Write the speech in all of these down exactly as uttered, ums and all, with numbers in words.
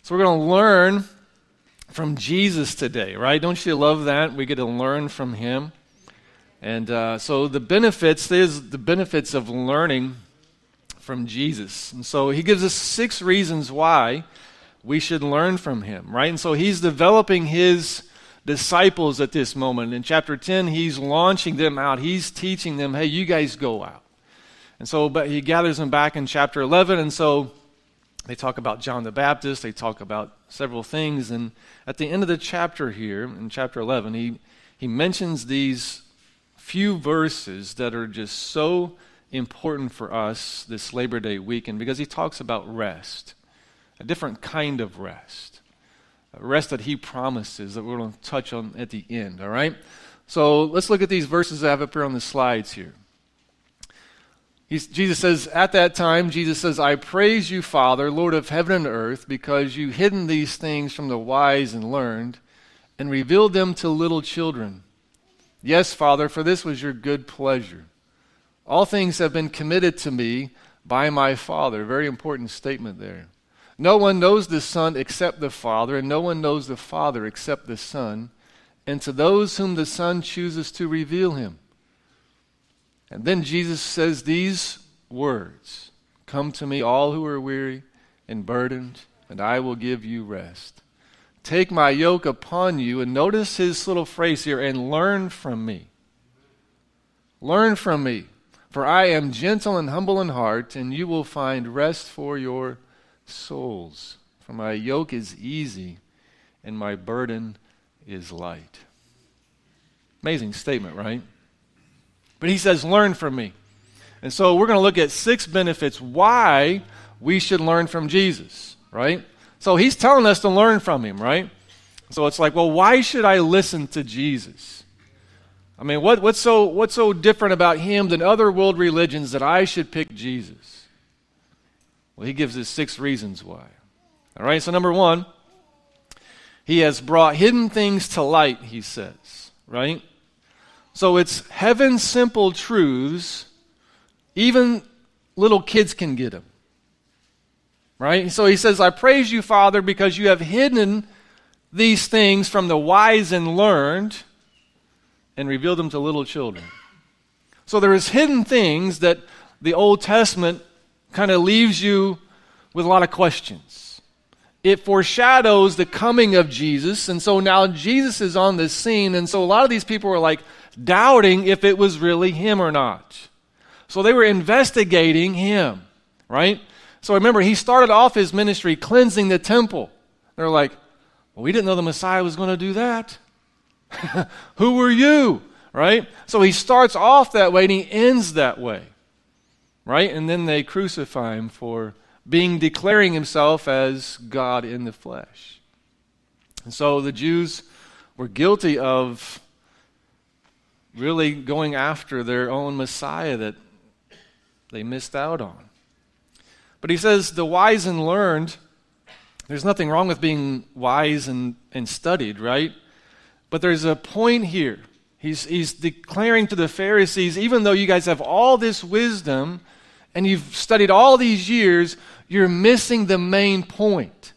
So we're going to learn from Jesus today, right? Don't you love that? We get to learn from him. And uh, so the benefits, there's the benefits of learning from Jesus. And so he gives us six reasons why we should learn from him, right? And so he's developing his disciples at this moment. In chapter ten, he's launching them out. He's teaching them, hey, you guys go out. And so but he gathers them back in chapter eleven, and so they talk about John the Baptist. They talk about several things. And at the end of the chapter here, in chapter eleven, he, he mentions these few verses that are just so important for us this Labor Day weekend, because he talks about rest, a different kind of rest, a rest that he promises that we're going to touch on at the end, all right? So let's look at these verses I have up here on the slides here. He's, Jesus says, at that time, Jesus says, I praise you, Father, Lord of heaven and earth, because you hidden these things from the wise and learned and revealed them to little children. Yes, Father, for this was your good pleasure. All things have been committed to me by my Father. Very important statement there. No one knows the Son except the Father, and no one knows the Father except the Son, and to those whom the Son chooses to reveal him. And then Jesus says these words, come to me, all who are weary and burdened, and I will give you rest. Take my yoke upon you, and notice his little phrase here, and learn from me. Learn from me, for I am gentle and humble in heart, and you will find rest for your souls. For my yoke is easy, and my burden is light. Amazing statement, right? But he says, learn from me. And so we're going to look at six benefits why we should learn from Jesus, right? So he's telling us to learn from him, right? So it's like, well, why should I listen to Jesus? I mean, what, what's so what's so different about him than other world religions that I should pick Jesus? Well, he gives us six reasons why. All right, so number one, he has brought hidden things to light, he says, right? So it's heaven's simple truths, even little kids can get them. Right? So he says, I praise you, Father, because you have hidden these things from the wise and learned and revealed them to little children. So there is hidden things that the Old Testament kind of leaves you with a lot of questions. It foreshadows the coming of Jesus, and so now Jesus is on the scene, and so a lot of these people were like doubting if it was really him or not. So they were investigating him, right? So remember, he started off his ministry cleansing the temple. They're like, well, we didn't know the Messiah was going to do that. Who were you? Right? So he starts off that way and he ends that way. Right? And then they crucify him for being declaring himself as God in the flesh. And so the Jews were guilty of really going after their own Messiah that they missed out on. But he says the wise and learned, there's nothing wrong with being wise and, and studied, right? But there's a point here. He's, he's declaring to the Pharisees, even though you guys have all this wisdom and you've studied all these years, you're missing the main point.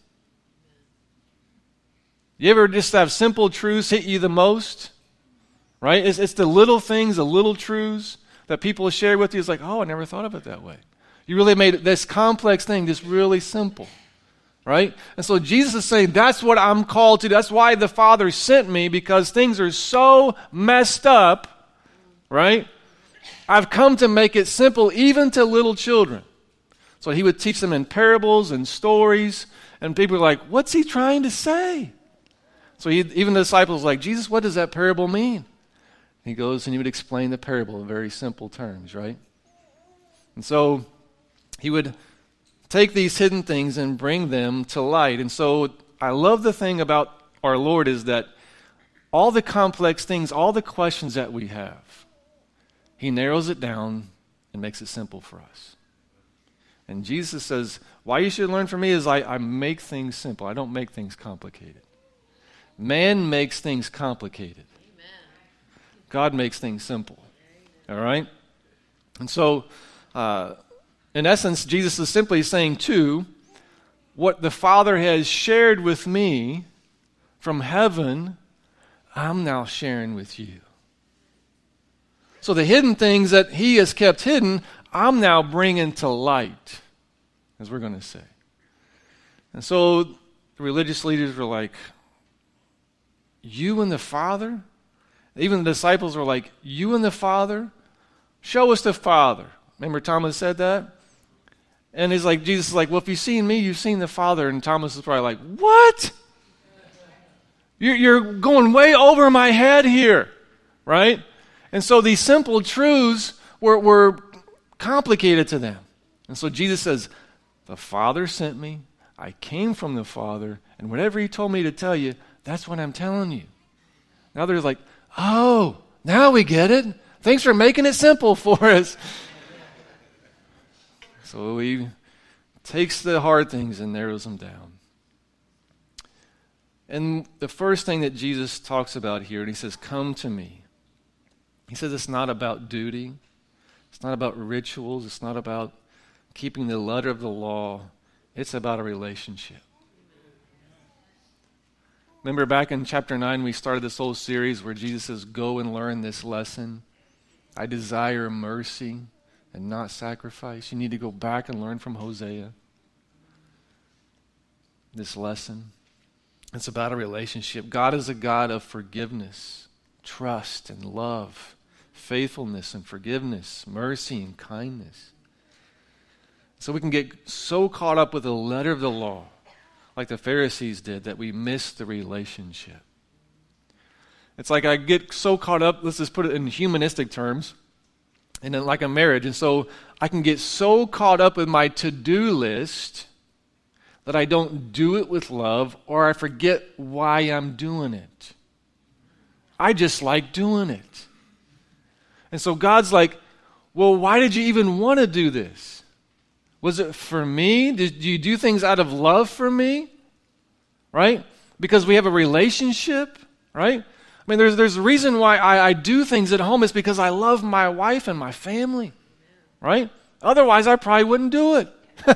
You ever just have simple truths hit you the most? Right? It's, it's the little things, the little truths that people share with you. It's like, oh, I never thought of it that way. You really made this complex thing just really simple. Right? And so Jesus is saying, that's what I'm called to do. That's why the Father sent me, because things are so messed up, right? I've come to make it simple even to little children. So he would teach them in parables and stories, and people are like, what's he trying to say? So he, even the disciples are like, Jesus, what does that parable mean? He goes and he would explain the parable in very simple terms, right? And so he would take these hidden things and bring them to light. And so I love the thing about our Lord is that all the complex things, all the questions that we have, he narrows it down and makes it simple for us. And Jesus says, why you should learn from me is I, I make things simple. I don't make things complicated. Man makes things complicated. Amen. God makes things simple. All right? And so, uh, in essence, Jesus is simply saying, too, what the Father has shared with me from heaven, I'm now sharing with you. So the hidden things that he has kept hidden, I'm now bringing to light, as we're going to say. And so the religious leaders were like, you and the Father? Even the disciples were like, you and the Father? Show us the Father. Remember Thomas said that? And he's like, Jesus is like, well, if you've seen me, you've seen the Father. And Thomas is probably like, what? You're, you're going way over my head here, right? And so these simple truths were, were complicated to them. And so Jesus says, the Father sent me, I came from the Father, and whatever he told me to tell you, that's what I'm telling you. Now they're like, oh, now we get it. Thanks for making it simple for us. So he takes the hard things and narrows them down. And the first thing that Jesus talks about here, and he says, come to me. He says it's not about duty. It's not about rituals. It's not about keeping the letter of the law. It's about a relationship. Remember back in chapter nine, we started this whole series where Jesus says, go and learn this lesson. I desire mercy and not sacrifice. You need to go back and learn from Hosea this lesson. It's about a relationship. God is a God of forgiveness, trust and love, faithfulness and forgiveness, mercy and kindness. So we can get so caught up with the letter of the law, like the Pharisees did, that we miss the relationship. It's like I get so caught up, let's just put it in humanistic terms, and then like a marriage. And so I can get so caught up with my to-do list that I don't do it with love, or I forget why I'm doing it. I just like doing it. And so God's like, well, why did you even want to do this? Was it for me? Did you do things out of love for me? Right? Because we have a relationship, right? I mean, there's there's a reason why I, I do things at home. It's because I love my wife and my family, right? Otherwise, I probably wouldn't do it.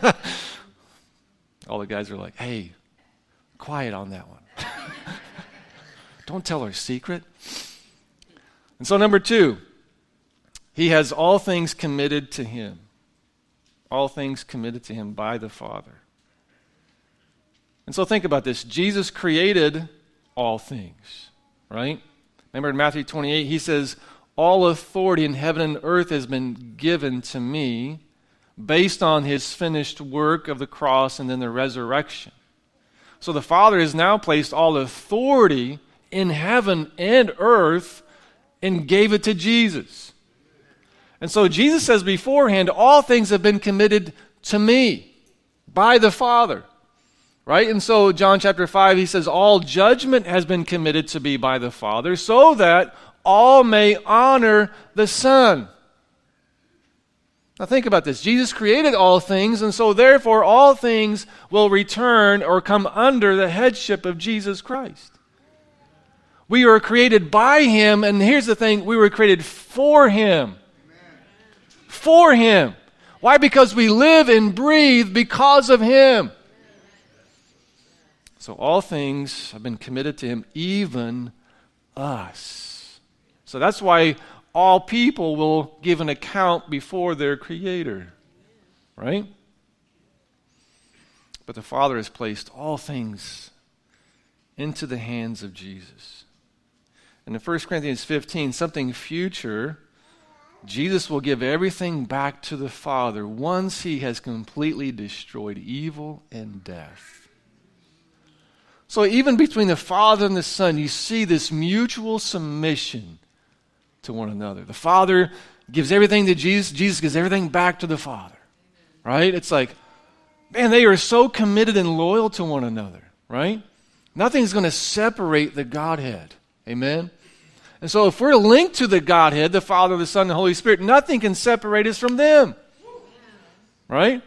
All the guys are like, hey, quiet on that one. Don't tell her secret. And so number two, he has all things committed to him. All things committed to him by the Father. And so think about this. Jesus created all things, right? Remember in Matthew twenty-eight, he says, all authority in heaven and earth has been given to me based on his finished work of the cross and then the resurrection. So the Father has now placed all authority in heaven and earth and gave it to Jesus. And so Jesus says beforehand, all things have been committed to me by the Father. Right? And so John chapter five, he says, all judgment has been committed to me by the Father so that all may honor the Son. Now think about this. Jesus created all things, and so therefore all things will return or come under the headship of Jesus Christ. We were created by him, and here's the thing, we were created for him. For him. Why? Because we live and breathe because of him. So all things have been committed to him, even us. So that's why all people will give an account before their Creator. Right? But the Father has placed all things into the hands of Jesus. And in First Corinthians fifteen, something future, Jesus will give everything back to the Father once he has completely destroyed evil and death. So even between the Father and the Son, you see this mutual submission to one another. The Father gives everything to Jesus. Jesus gives everything back to the Father. Right? It's like, man, they are so committed and loyal to one another. Right? Nothing's going to separate the Godhead. Amen? And so if we're linked to the Godhead, the Father, the Son, and the Holy Spirit, nothing can separate us from them. Right?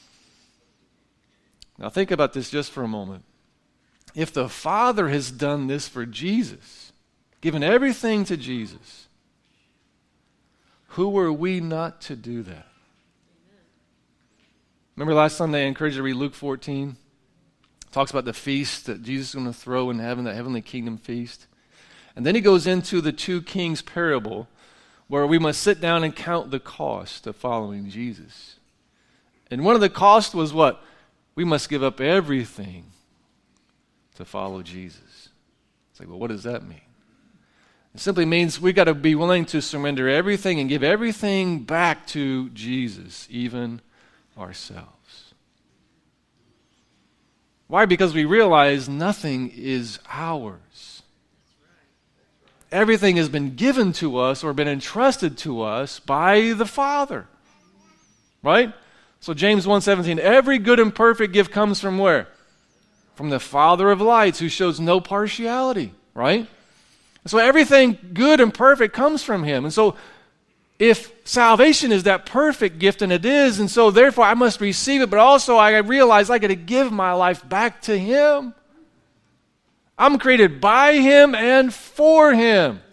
Now think about this just for a moment. If the Father has done this for Jesus, given everything to Jesus, who are we not to do that? Remember last Sunday I encouraged you to read Luke fourteen? Talks about the feast that Jesus is going to throw in heaven, the heavenly kingdom feast. And then he goes into the two kings parable, where we must sit down and count the cost of following Jesus. And one of the costs was what? We must give up everything to follow Jesus. It's like, well, what does that mean? It simply means we got to be willing to surrender everything and give everything back to Jesus, even ourselves. Why? Because we realize nothing is ours. Everything has been given to us or been entrusted to us by the Father. Right? So James one seventeen, every good and perfect gift comes from where? From the Father of lights, who shows no partiality. Right? So everything good and perfect comes from him. And so if salvation is that perfect gift, and it is, and so therefore I must receive it, but also I realize I got to give my life back to him. I'm created by him and for him.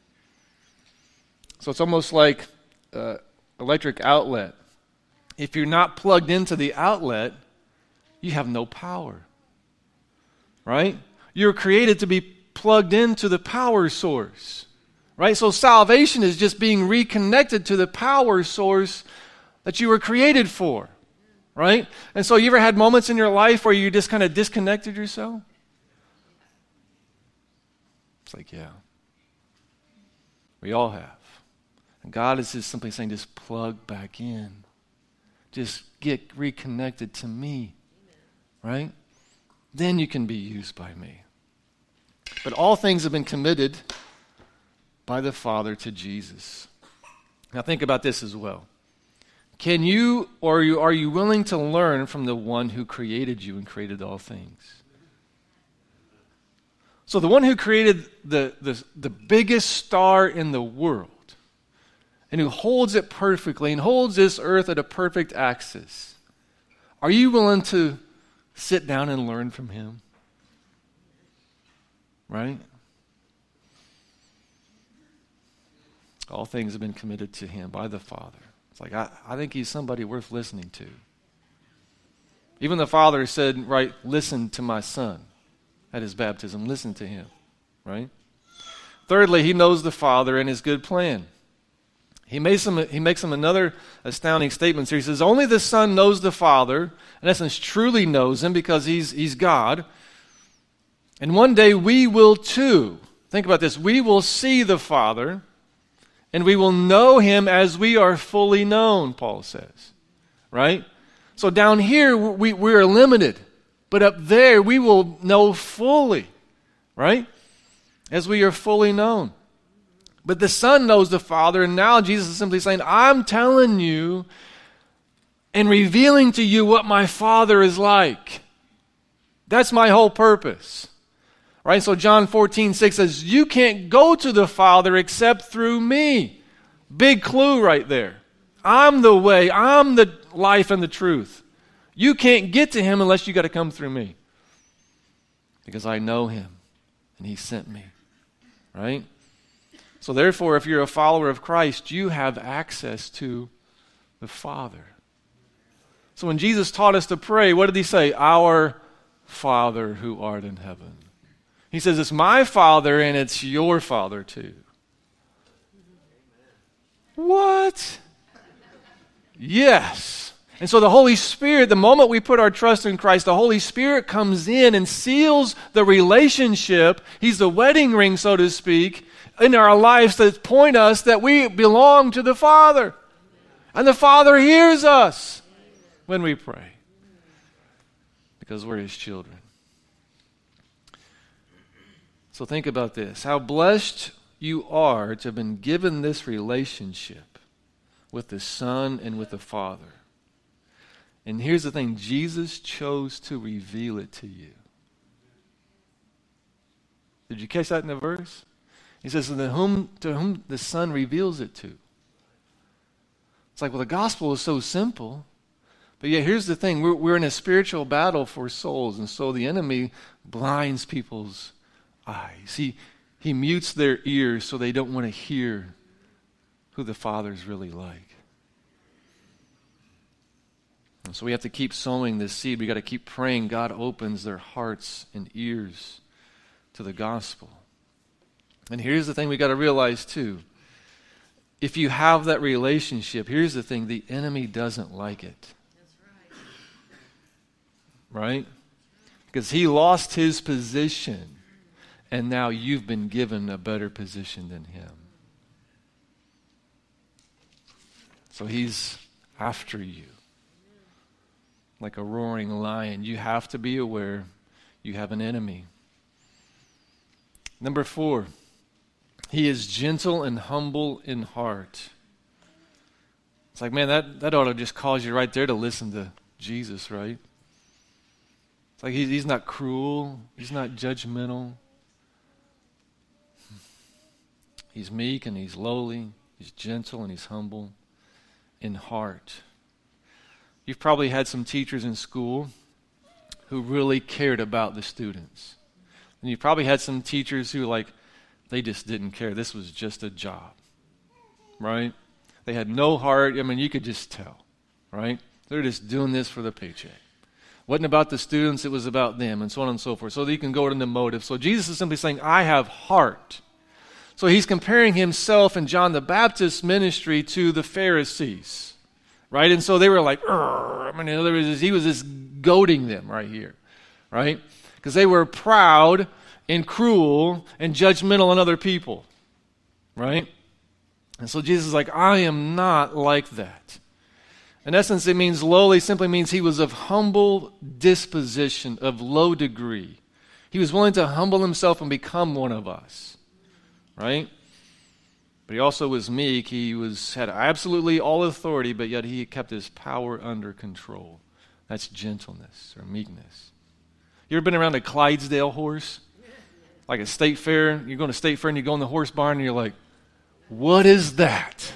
So it's almost like an electric outlet. If you're not plugged into the outlet, you have no power. Right? You're created to be plugged into the power source. Right? So salvation is just being reconnected to the power source that you were created for. Right? And so you ever had moments in your life where you just kind of disconnected yourself? It's like, yeah. We all have. And God is just simply saying, just plug back in. Just get reconnected to me. Right? Then you can be used by me. But all things have been committed by the Father to Jesus. Now think about this as well. Can you, or are you, are you willing to learn from the one who created you and created all things? So the one who created the, the, the biggest star in the world, and who holds it perfectly and holds this earth at a perfect axis, are you willing to sit down and learn from him? Right? All things have been committed to him by the Father. It's like, I, I think he's somebody worth listening to. Even the Father said, right, listen to my Son at his baptism. Listen to him. Right? Thirdly, he knows the Father and his good plan. He makes him, he makes him another astounding statement here. He says, only the Son knows the Father, in essence, truly knows him because he's, he's God. And one day we will too. Think about this. We will see the Father, and we will know him as we are fully known, Paul says. Right? So down here, we, we're limited. But up there, we will know fully. Right? As we are fully known. But the Son knows the Father, and now Jesus is simply saying, I'm telling you and revealing to you what my Father is like. That's my whole purpose. Right? So John fourteen six says, you can't go to the Father except through me. Big clue right there. I'm the way, I'm the life and the truth. You can't get to him unless you got to come through me. Because I know him and he sent me. Right? So therefore, if you're a follower of Christ, you have access to the Father. So when Jesus taught us to pray, what did he say? Our Father who art in heaven. He says, it's my Father and it's your Father too. What? Yes. And so the Holy Spirit, the moment we put our trust in Christ, the Holy Spirit comes in and seals the relationship. He's the wedding ring, so to speak, in our lives that point us that we belong to the Father. And the Father hears us when we pray. Because we're his children. So think about this. How blessed you are to have been given this relationship with the Son and with the Father. And here's the thing. Jesus chose to reveal it to you. Did you catch that in the verse? He says, to whom, to whom the Son reveals it to. It's like, well, the gospel is so simple. But yet, here's the thing. We're, we're in a spiritual battle for souls. And so the enemy blinds people's eyes. He, he mutes their ears so they don't want to hear who the Father's really like. And so we have to keep sowing this seed. We got to keep praying God opens their hearts and ears to the gospel. And here's the thing we got to realize too. If you have that relationship, here's the thing, the enemy doesn't like it. That's right. Right? Because he lost his position, and now you've been given a better position than him. So he's after you. Like a roaring lion. You have to be aware you have an enemy. Number four, he is gentle and humble in heart. It's like, man, that, that ought to just cause you right there to listen to Jesus, right? It's like he's, he's not cruel. He's not judgmental. He's meek and he's lowly. He's gentle and he's humble in heart. You've probably had some teachers in school who really cared about the students. And you probably had some teachers who, like, they just didn't care. This was just a job, right? They had no heart. I mean, you could just tell, right? They're just doing this for the paycheck. Wasn't about the students, it was about them, and so on and so forth. So that you can go into motive. So Jesus is simply saying, I have heart. So he's comparing himself and John the Baptist's ministry to the Pharisees, right? And so they were like, I mean, in other words, he was just goading them right here, right? Because they were proud and cruel and judgmental on other people, right? And so Jesus is like, I am not like that. In essence, it means lowly simply means he was of humble disposition, of low degree. He was willing to humble himself and become one of us, right? But he also was meek. He was had absolutely all authority, but yet he kept his power under control. That's gentleness or meekness. You ever been around a Clydesdale horse? Like a state fair, you're going to state fair and you go in the horse barn and you're like, what is that?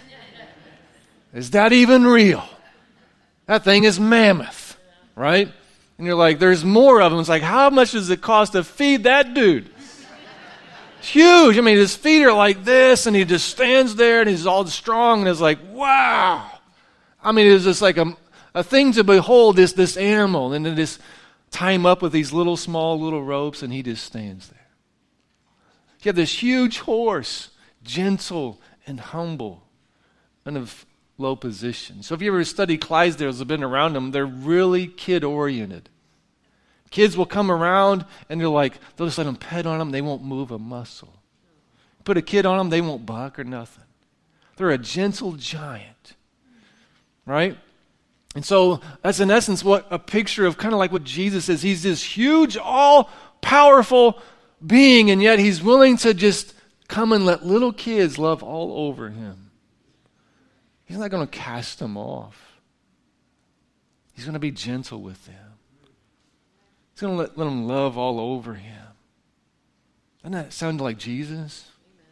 Is that even real? That thing is mammoth, right? And you're like, there's more of them. It's like, how much does it cost to feed that dude? It's huge. I mean, his feet are like this and he just stands there and he's all strong and it's like, wow. I mean, it's just like a, a thing to behold, this, this animal. And then just tie him up with these little small little ropes and he just stands there. You have this huge horse, gentle and humble and of low position. So if you ever study Clydesdales, have been around them, they're really kid-oriented. Kids will come around and they're like, they'll just let them pet on them, they won't move a muscle. Put a kid on them, they won't buck or nothing. They're a gentle giant, right? And so that's in essence what a picture of kind of like what Jesus is. He's this huge, all-powerful being, and yet he's willing to just come and let little kids love all over him. He's not going to cast them off. He's going to be gentle with them. He's going to let, let them love all over him. Doesn't that sound like Jesus?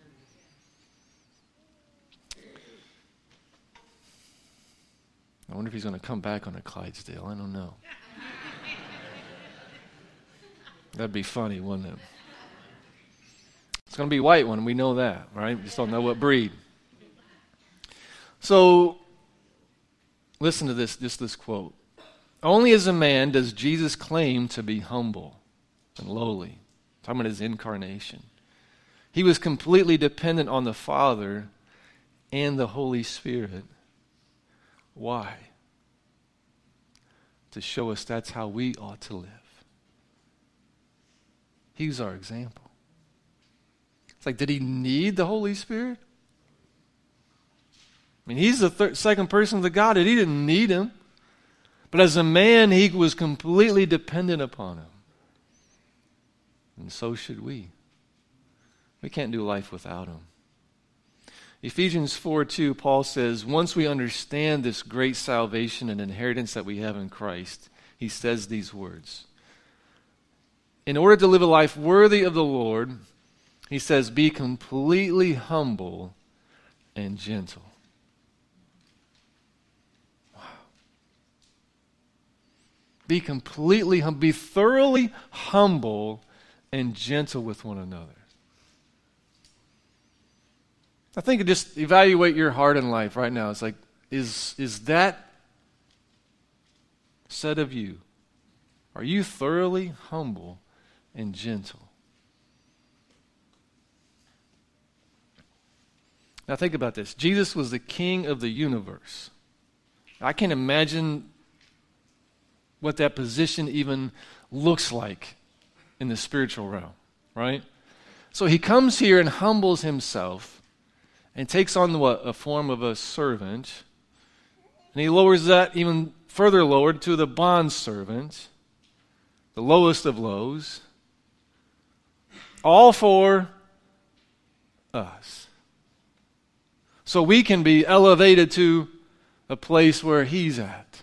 I wonder if he's going to come back on a Clydesdale. I don't know. That'd be funny, wouldn't it? It's going to be a white one. We know that, right? We just don't know what breed. So, listen to this, just this quote. Only as a man does Jesus claim to be humble and lowly. Talking about his incarnation. He was completely dependent on the Father and the Holy Spirit. Why? To show us that's how we ought to live. He's our example. It's like, did he need the Holy Spirit? I mean, he's the third, second person of the Godhead. He didn't need him. But as a man, he was completely dependent upon him. And so should we. We can't do life without him. Ephesians four two, Paul says, once we understand this great salvation and inheritance that we have in Christ, he says these words. In order to live a life worthy of the Lord, he says, be completely humble and gentle. Wow. Be completely humble, be thoroughly humble and gentle with one another. I think just evaluate your heart in life right now. It's like, is, is that said of you, are you thoroughly humble and gentle? Now think about this. Jesus was the king of the universe. I can't imagine what that position even looks like in the spiritual realm, right? So he comes here and humbles himself and takes on what? A form of a servant. And he lowers that even further lowered to the bondservant, the lowest of lows, all for us. So we can be elevated to a place where he's at.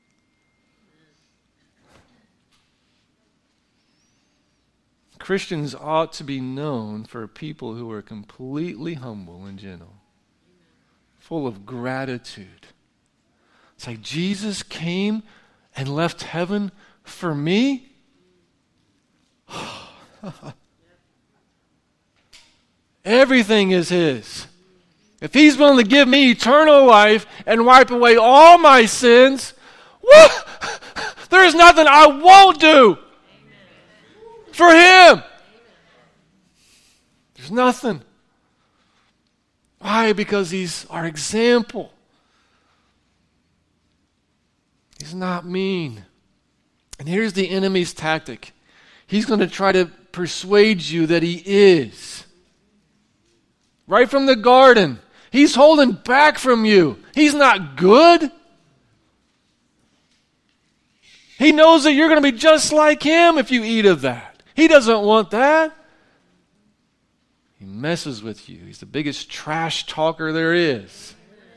Christians ought to be known for people who are completely humble and gentle, full of gratitude. It's like Jesus came and left heaven for me. Everything is his. If he's willing to give me eternal life and wipe away all my sins, woo, there is nothing I won't do for him. There's nothing. Why? Because he's our example. He's not mean. And here's the enemy's tactic. He's going to try to persuade you that he is. Right from the garden. He's holding back from you. He's not good. He knows that you're going to be just like him if you eat of that. He doesn't want that. He messes with you. He's the biggest trash talker there is.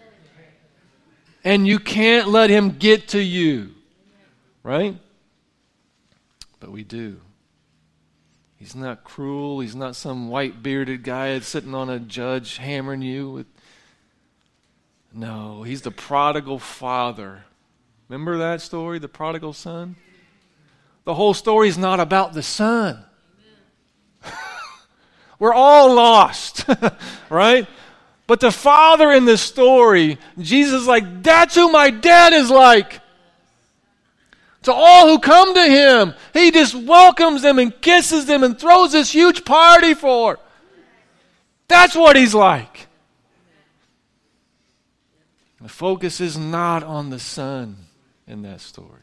And you can't let him get to you. Right? But we do. He's not cruel. He's not some white-bearded guy that's sitting on a judge hammering you. With... No, he's the prodigal father. Remember that story, the prodigal son? The whole story is not about the son. We're all lost, right? But the father in this story, Jesus is like, that's who my dad is like. To all who come to him, he just welcomes them and kisses them and throws this huge party for. That's what he's like. The focus is not on the son in that story.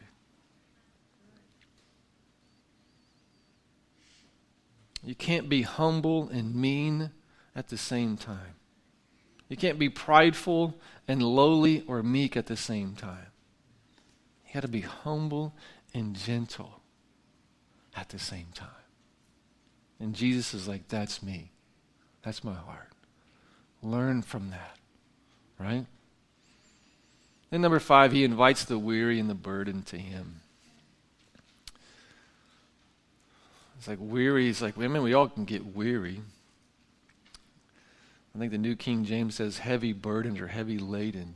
You can't be humble and mean at the same time. You can't be prideful and lowly or meek at the same time. You got to be humble and gentle at the same time. And Jesus is like, that's me. That's my heart. Learn from that, right? Then number five, he invites the weary and the burdened to him. It's like weary. It's like, I mean, we all can get weary. I think the New King James says heavy burdened or heavy laden.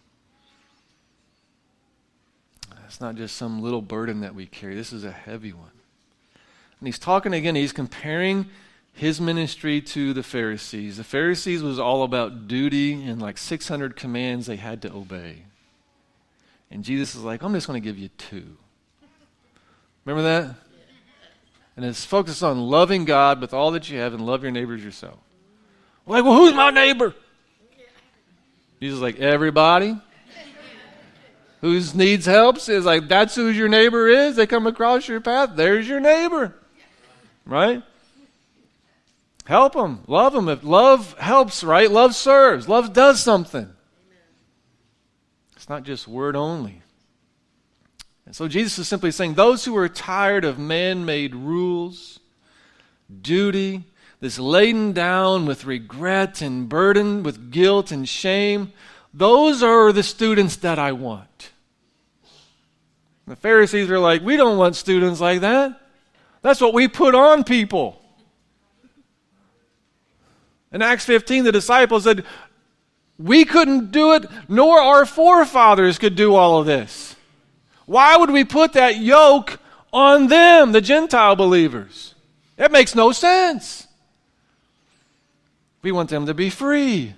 It's not just some little burden that we carry. This is a heavy one. And he's talking again, he's comparing his ministry to the Pharisees. The Pharisees was all about duty and like six hundred commands they had to obey. And Jesus is like, I'm just going to give you two. Remember that? And it's focused on loving God with all that you have and love your neighbors yourself. Like, well, who's my neighbor? Jesus is like, everybody who needs help is like, that's who your neighbor is. They come across your path. There's your neighbor. Right? Help them. Love them. If love helps, right? Love serves. Love does something. It's not just word only. And so Jesus is simply saying, those who are tired of man-made rules, duty, this laden down with regret and burdened with guilt and shame, those are the students that I want. The Pharisees are like, we don't want students like that. That's what we put on people. In Acts fifteen, the disciples said, we couldn't do it, nor our forefathers could do all of this. Why would we put that yoke on them, the Gentile believers? That makes no sense. We want them to be free.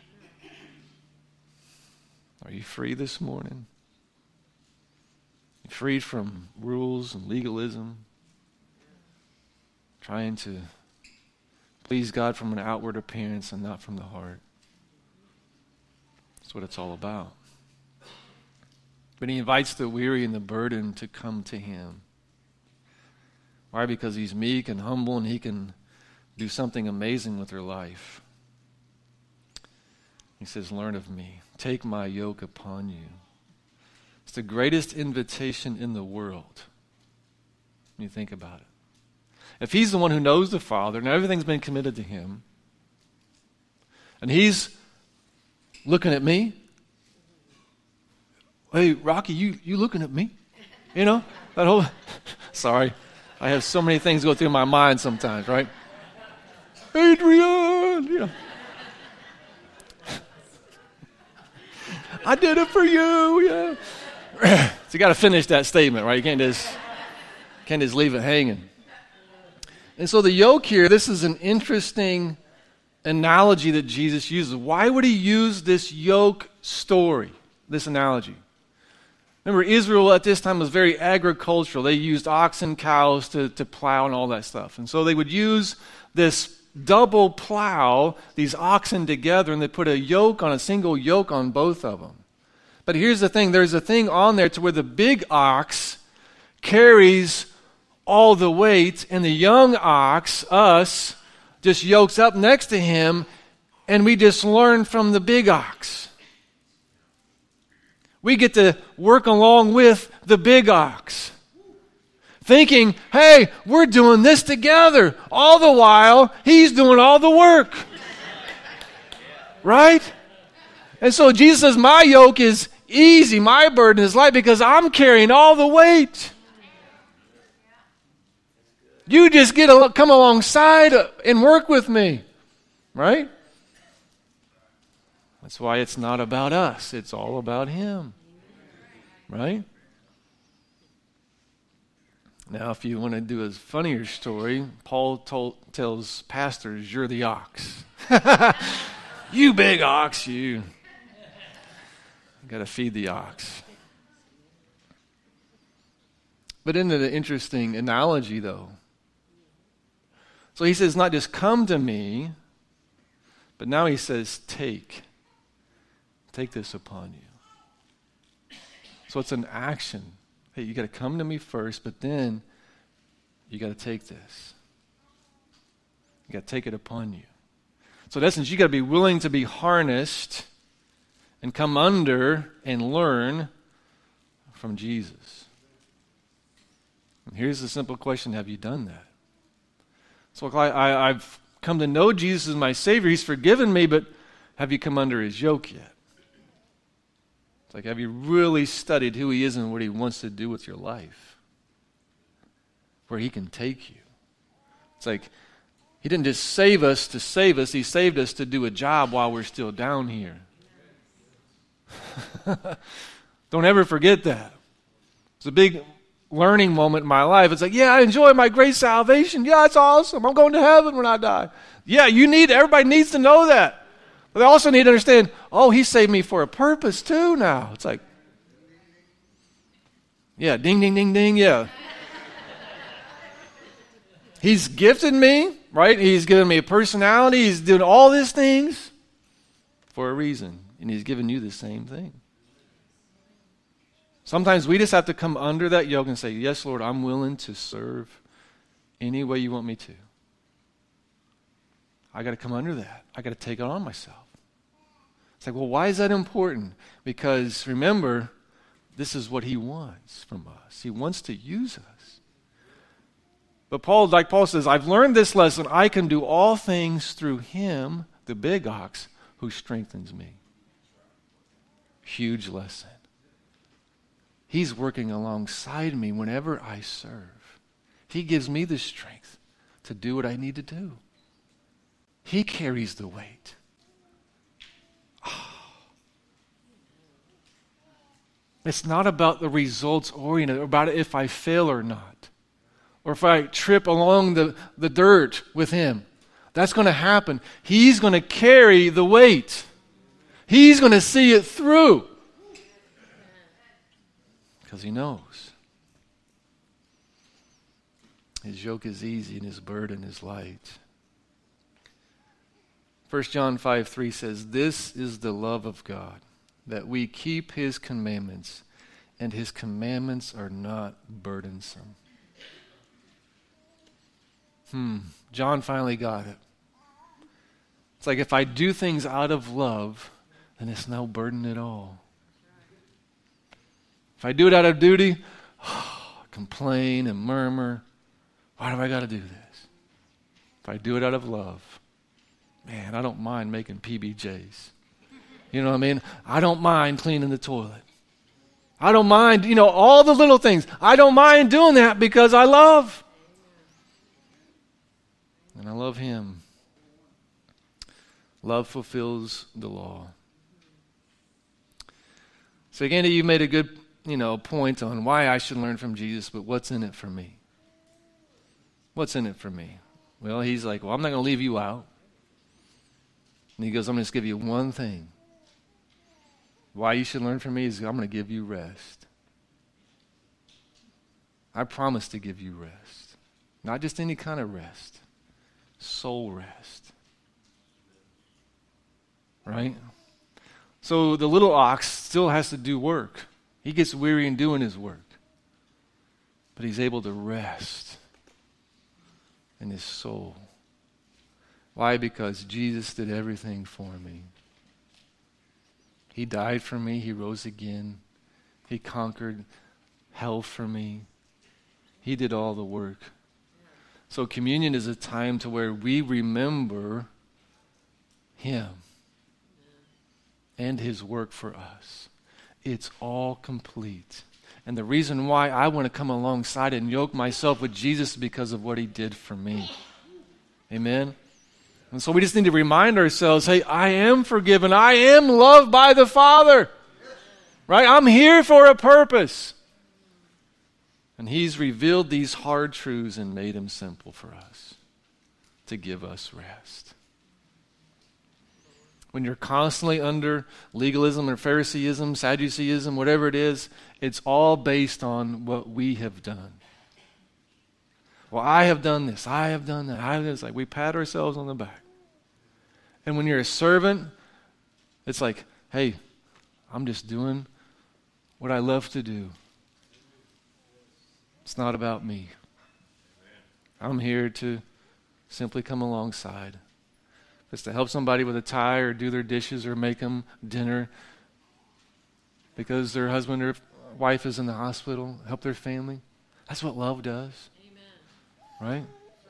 Are you free this morning? If freed from rules and legalism, trying to please God from an outward appearance and not from the heart. That's what it's all about. But he invites the weary and the burdened to come to him. Why? Because he's meek and humble and he can do something amazing with their life. He says, learn of me. Take my yoke upon you. It's the greatest invitation in the world when you think about it. If he's the one who knows the Father and everything's been committed to him, and he's looking at me, hey, Rocky, you, you looking at me? You know, that whole, sorry, I have so many things go through my mind sometimes, right? Adrian, you know. I did it for you, yeah. So you got to finish that statement, right? You can't just, can't just leave it hanging. And so the yoke here, this is an interesting analogy that Jesus uses. Why would he use this yoke story, this analogy? Remember, Israel at this time was very agricultural. They used oxen, cows to, to plow and all that stuff. And so they would use this double plow, these oxen together, and they put a yoke on, a single yoke on both of them. But here's the thing, there's a thing on there to where the big ox carries all the weight, and the young ox, us, just yokes up next to him, and we just learn from the big ox. We get to work along with the big ox, thinking, hey, we're doing this together. All the while, he's doing all the work. Right? And so Jesus says, my yoke is easy, my burden is light, because I'm carrying all the weight. You just get to come alongside and work with me. Right? That's why it's not about us. It's all about him. Right? Now, if you want to do a funnier story, Paul told, tells pastors, you're the ox. You big ox, you. You got to feed the ox. But isn't it an interesting analogy, though? So he says, not just come to me, but now he says, take. Take this upon you. So it's an action. Hey, you got to come to me first, but then you got to take this. You got to take it upon you. So in essence, you got to be willing to be harnessed and come under and learn from Jesus. And here's the simple question, have you done that? So I, I, I've come to know Jesus as my Savior. He's forgiven me, but have you come under his yoke yet? It's like, have you really studied who he is and what he wants to do with your life? Where he can take you. It's like, he didn't just save us to save us. He saved us to do a job while we're still down here. Don't ever forget that. It's a big learning moment in my life. It's like, yeah, I enjoy my great salvation. Yeah, it's awesome. I'm going to heaven when I die. Yeah, you need, everybody needs to know that. But they also need to understand, oh, he saved me for a purpose too now. It's like, yeah, ding, ding, ding, ding, yeah. He's gifted me, right? He's given me a personality. He's doing all these things for a reason. And he's given you the same thing. Sometimes we just have to come under that yoke and say, yes, Lord, I'm willing to serve any way you want me to. I got to come under that. I got to take it on myself. It's like, well, why is that important? Because remember, this is what he wants from us. He wants to use us. But Paul, like Paul says, I've learned this lesson. I can do all things through him, the big ox, who strengthens me. Huge lesson. He's working alongside me whenever I serve. He gives me the strength to do what I need to do. He carries the weight. Oh. It's not about the results oriented, about if I fail or not. Or if I trip along the, the dirt with him. That's going to happen. He's going to carry the weight. He's going to see it through. Because he knows. His yoke is easy and his burden is light. First John five three says, "This is the love of God, that we keep his commandments, and his commandments are not burdensome." Hmm, John finally got it. It's like if I do things out of love, then it's no burden at all. If I do it out of duty, complain and murmur, why do I got to do this? If I do it out of love, man, I don't mind making P B Js. You know what I mean? I don't mind cleaning the toilet. I don't mind, you know, all the little things. I don't mind doing that because I love. And I love him. Love fulfills the law. So again, you made a good, you know, point on why I should learn from Jesus, but what's in it for me? What's in it for me? Well, he's like, well, I'm not going to leave you out. And he goes, I'm going to just give you one thing. Why you should learn from me is I'm going to give you rest. I promise to give you rest. Not just any kind of rest. Soul rest. Right? So the little ox still has to do work. He gets weary in doing his work. But he's able to rest in his soul. Why? Because Jesus did everything for me. He died for me. He rose again. He conquered hell for me. He did all the work. So communion is a time to where we remember him and his work for us. It's all complete. And the reason why I want to come alongside and yoke myself with Jesus is because of what he did for me. Amen? And so we just need to remind ourselves, hey, I am forgiven. I am loved by the Father. Right? I'm here for a purpose. And he's revealed these hard truths and made them simple for us to give us rest. When you're constantly under legalism or Phariseeism, Sadduceeism, whatever it is, it's all based on what we have done. Well, I have done this. I have done that. I have this. Like we pat ourselves on the back. And when you're a servant, it's like, hey, I'm just doing what I love to do. It's not about me. I'm here to simply come alongside. If it's to help somebody with a tie or do their dishes or make them dinner because their husband or wife is in the hospital, help their family. That's what love does. Amen. Right?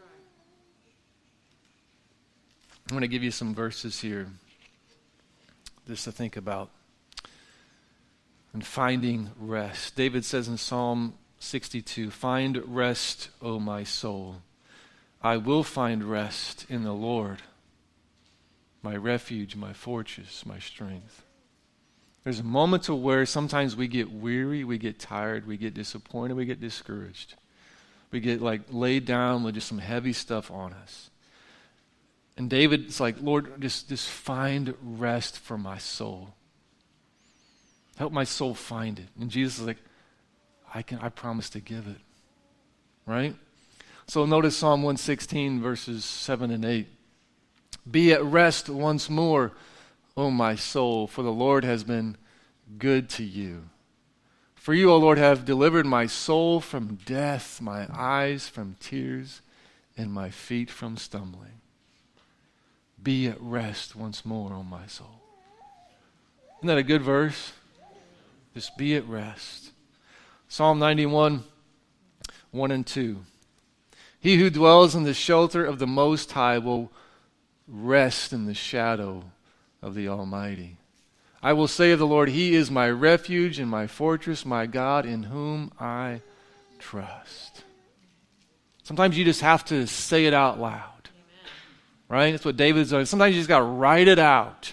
I'm going to give you some verses here just to think about. And finding rest. David says in Psalm sixty-two, "Find rest, O my soul. I will find rest in the Lord, my refuge, my fortress, my strength." There's a moment to where sometimes we get weary, we get tired, we get disappointed, we get discouraged. We get like laid down with just some heavy stuff on us. And David's like, Lord, just, just find rest for my soul. Help my soul find it. And Jesus is like, I can. I promise to give it. Right? So notice Psalm one sixteen, verses seven and eight. "Be at rest once more, O my soul, for the Lord has been good to you. For you, O Lord, have delivered my soul from death, my eyes from tears, and my feet from stumbling. Be at rest once more, O my soul." Isn't that a good verse? Just be at rest. Psalm ninety-one, one and two. "He who dwells in the shelter of the Most High will rest in the shadow of the Almighty. I will say of the Lord, He is my refuge and my fortress, my God, in whom I trust." Sometimes you just have to say it out loud. Amen. Right? That's what David's doing. Sometimes you just got to write it out.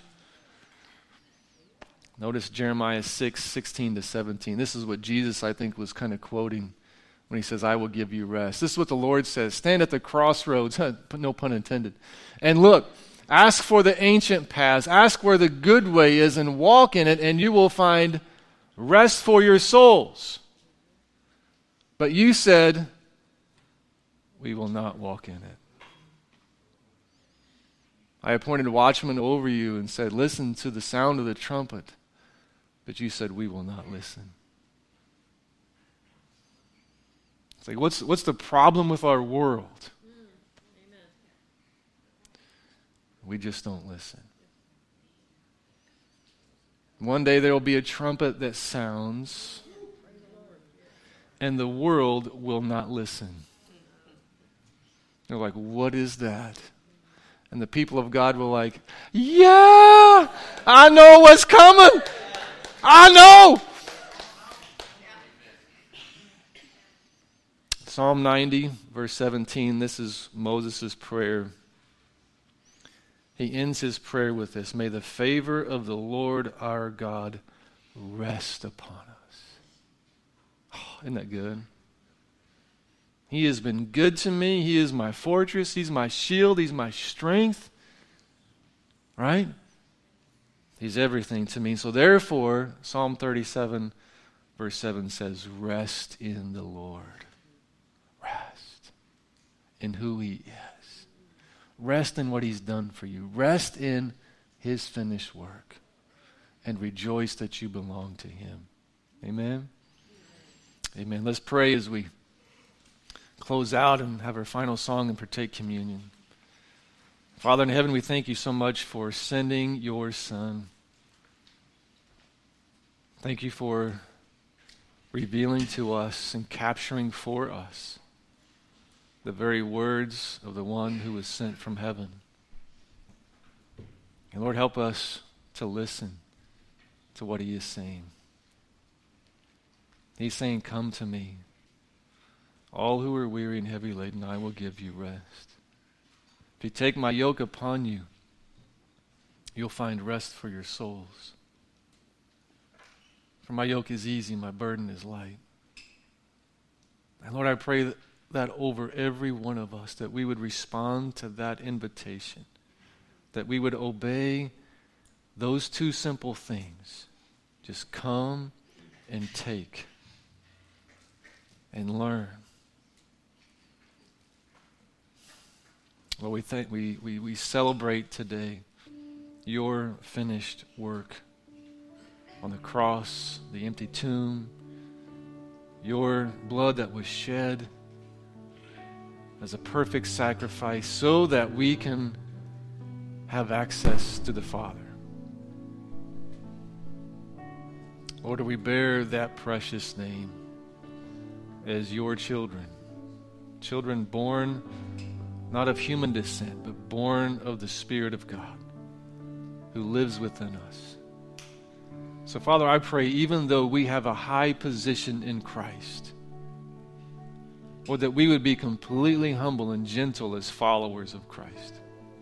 Notice Jeremiah six, sixteen to seventeen. This is what Jesus, I think, was kind of quoting when he says, "I will give you rest." This is what the Lord says. "Stand at the crossroads," no pun intended, "and look, ask for the ancient paths, ask where the good way is, and walk in it, and you will find rest for your souls. But you said, we will not walk in it. I appointed watchmen over you and said, listen to the sound of the trumpet. But you said, we will not listen. It's like, what's, what's the problem with our world? Mm, amen. We just don't listen. One day there will be a trumpet that sounds, and the world will not listen. They're like, what is that? And the people of God were like, yeah, I know what's coming. I know. Psalm ninety, verse seventeen, this is Moses' prayer. He ends his prayer with this: may the favor of the Lord our God rest upon us. Oh, isn't that good? He has been good to me. He is my fortress. He's my shield. He's my strength. Right? He's everything to me. So therefore, Psalm thirty-seven, verse seven says, rest in the Lord. Rest in who He is. Rest in what He's done for you. Rest in His finished work. And rejoice that you belong to Him. Amen? Amen. Let's pray as we close out and have our final song and partake communion. Father in heaven, we thank you so much for sending your Son. Thank you for revealing to us and capturing for us the very words of the one who was sent from heaven. And Lord, help us to listen to what He is saying. He's saying, come to me. All who are weary and heavy laden, I will give you rest. If you take my yoke upon you, you'll find rest for your souls. For my yoke is easy, my burden is light. And Lord, I pray that, that over every one of us, that we would respond to that invitation, that we would obey those two simple things. Just come and take and learn. Lord, we thank we, we we celebrate today your finished work on the cross, the empty tomb, your blood that was shed as a perfect sacrifice so that we can have access to the Father. Lord, we bear that precious name as your children, children born not of human descent, but born of the Spirit of God who lives within us. So, Father, I pray, even though we have a high position in Christ, or that we would be completely humble and gentle as followers of Christ.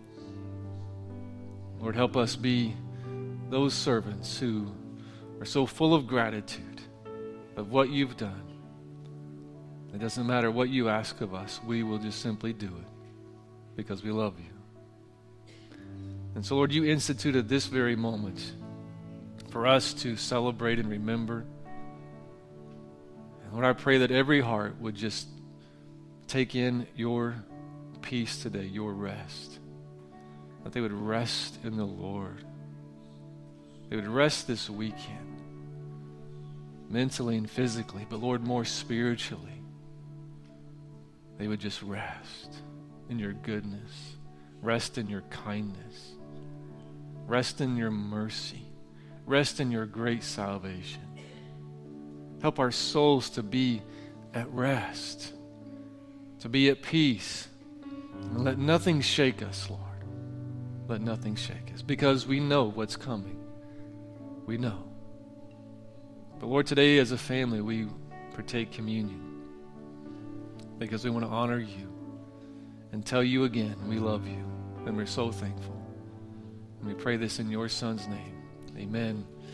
Lord, help us be those servants who are so full of gratitude of what you've done. It doesn't matter what you ask of us, we will just simply do it because we love you. And so, Lord, you instituted this very moment for us to celebrate and remember. And Lord, I pray that every heart would just take in your peace today, your rest. That they would rest in the Lord. They would rest this weekend, mentally and physically, but Lord, more spiritually. They would just rest in your goodness, rest in your kindness, rest in your mercy, rest in your great salvation. Help our souls to be at rest, to be at peace, and let nothing shake us, Lord. Let nothing shake us, because we know what's coming. We know. But Lord, today as a family, we partake communion because we want to honor you and tell you again we love you, and we're so thankful. And we pray this in your Son's name. Amen.